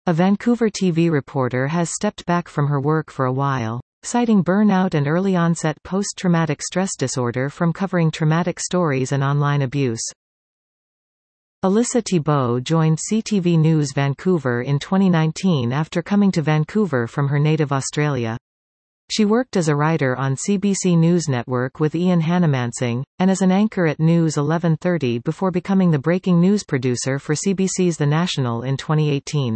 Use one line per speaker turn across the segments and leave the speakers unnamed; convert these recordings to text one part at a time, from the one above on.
A Vancouver TV reporter has stepped back from her work for a while, citing burnout and early-onset post-traumatic stress disorder from covering traumatic stories and online abuse. Alyssa Thibault joined CTV News Vancouver in 2019 after coming to Vancouver from her native Australia. She worked as a writer on CBC News Network with Ian Hanomansing, and as an anchor at News 1130 before becoming the breaking news producer for CBC's The National in 2018.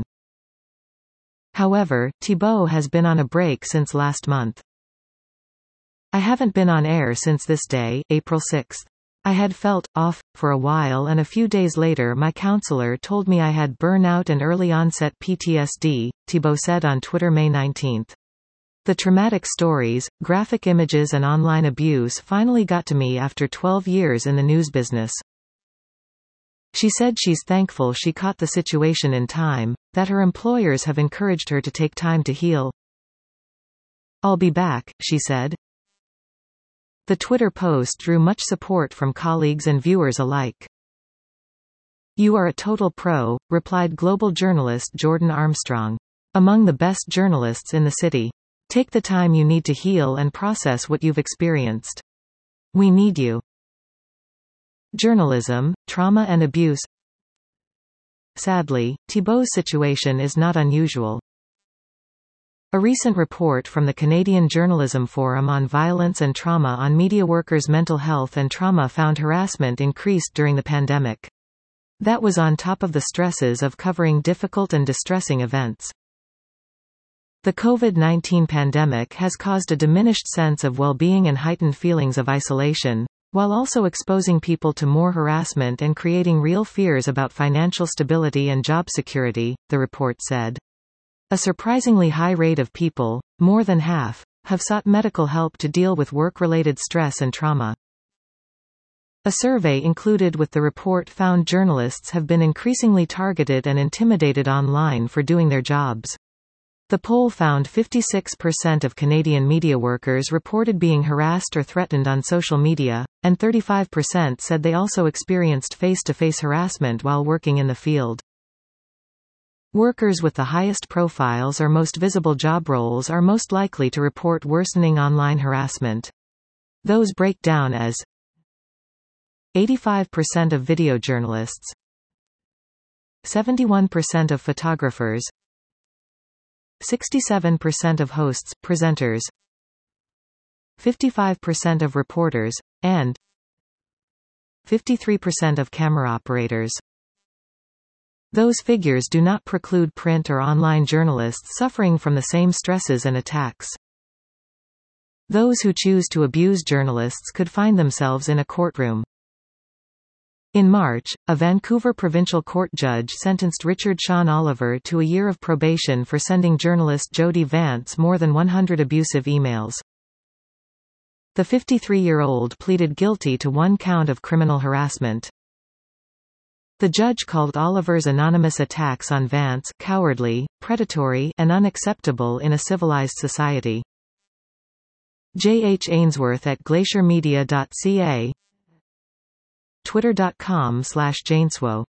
However, Thibault has been on a break since last month. "I haven't been on air since this day, April 6. I had felt off for a while, and a few days later my counselor told me I had burnout and early-onset PTSD," Thibault said on Twitter May 19. "The traumatic stories, graphic images and online abuse finally got to me after 12 years in the news business." She said she's thankful she caught the situation in time, that her employers have encouraged her to take time to heal. "I'll be back," she said. The Twitter post drew much support from colleagues and viewers alike. "You are a total pro," replied global journalist Jordan Armstrong. "Among the best journalists in the city. Take the time you need to heal and process what you've experienced. We need you." Journalism, trauma and abuse. Sadly, Thibault's situation is not unusual. A recent report from the Canadian Journalism Forum on Violence and Trauma on Media Workers' Mental Health and Trauma found harassment increased during the pandemic. That was on top of the stresses of covering difficult and distressing events. The COVID-19 pandemic has caused a diminished sense of well-being and heightened feelings of isolation, while also exposing people to more harassment and creating real fears about financial stability and job security, the report said. A surprisingly high rate of people, more than half, have sought medical help to deal with work-related stress and trauma. A survey included with the report found journalists have been increasingly targeted and intimidated online for doing their jobs. The poll found 56% of Canadian media workers reported being harassed or threatened on social media, and 35% said they also experienced face-to-face harassment while working in the field. Workers with the highest profiles or most visible job roles are most likely to report worsening online harassment. Those break down as 85% of video journalists, 71% of photographers, 67% of hosts, presenters, 55% of reporters, and 53% of camera operators. Those figures do not preclude print or online journalists suffering from the same stresses and attacks. Those who choose to abuse journalists could find themselves in a courtroom. In March, a Vancouver provincial court judge sentenced Richard Sean Oliver to a year of probation for sending journalist Jody Vance more than 100 abusive emails. The 53-year-old pleaded guilty to one count of criminal harassment. The judge called Oliver's anonymous attacks on Vance cowardly, predatory, and unacceptable in a civilized society. J. H. Ainsworth at glaciermedia.ca, twitter.com/Jainswo